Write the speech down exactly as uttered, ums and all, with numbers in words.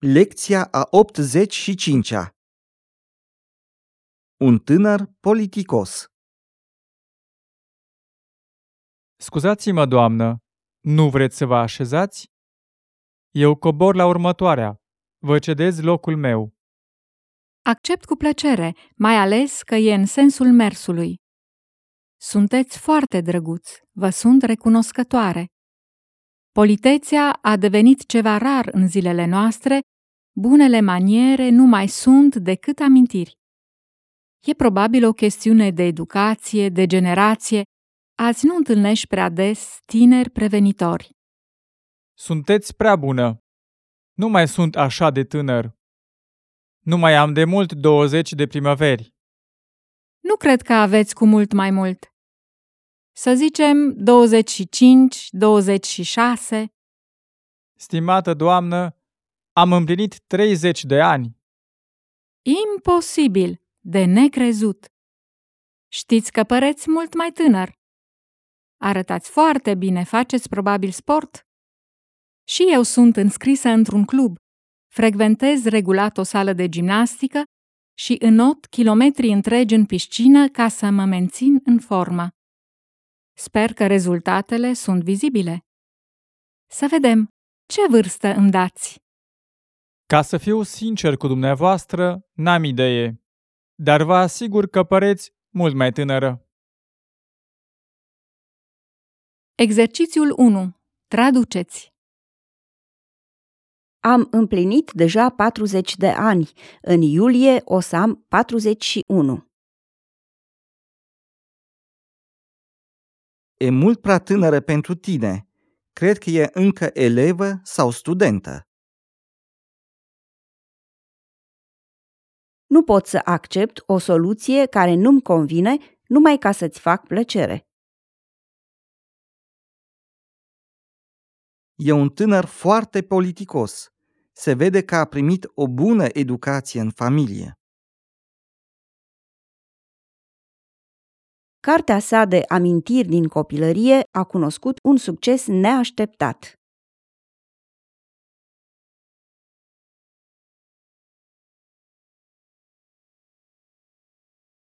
Lecția a optzeci și cincea. Un tânăr politicos. Scuzați-mă, doamnă, nu vreți să vă așezați? Eu cobor la următoarea. Vă cedez locul meu. Accept cu plăcere, mai ales că e în sensul mersului. Sunteți foarte drăguț, vă sunt recunoscătoare. Politețea a devenit ceva rar în zilele noastre, bunele maniere nu mai sunt decât amintiri. E probabil o chestiune de educație, de generație. Azi nu întâlnești prea des tineri prevenitori. Sunteți prea bună. Nu mai sunt așa de tânăr. Nu mai am de mult douăzeci de primăveri. Nu cred că aveți cu mult mai mult. Să zicem douăzeci și cinci, douăzeci și șase. Stimată doamnă, am împlinit treizeci de ani. Imposibil, de necrezut. Știți că păreți mult mai tânăr. Arătați foarte bine, faceți probabil sport. Și eu sunt înscrisă într-un club, frecventez regulat o sală de gimnastică și înot kilometri întregi în piscină ca să mă mențin în formă. Sper că rezultatele sunt vizibile. Să vedem, ce vârstă îmi dați? Ca să fiu sincer cu dumneavoastră, n-am idee, dar vă asigur că păreți mult mai tânără. Exercițiul unu. Traduceți. Am împlinit deja patruzeci de ani. În iulie o să am patruzeci și unu. E mult prea tânără pentru tine. Cred că e încă elevă sau studentă. Nu pot să accept o soluție care nu-mi convine numai ca să-ți fac plăcere. E un tânăr foarte politicos. Se vede că a primit o bună educație în familie. Cartea sa de amintiri din copilărie a cunoscut un succes neașteptat.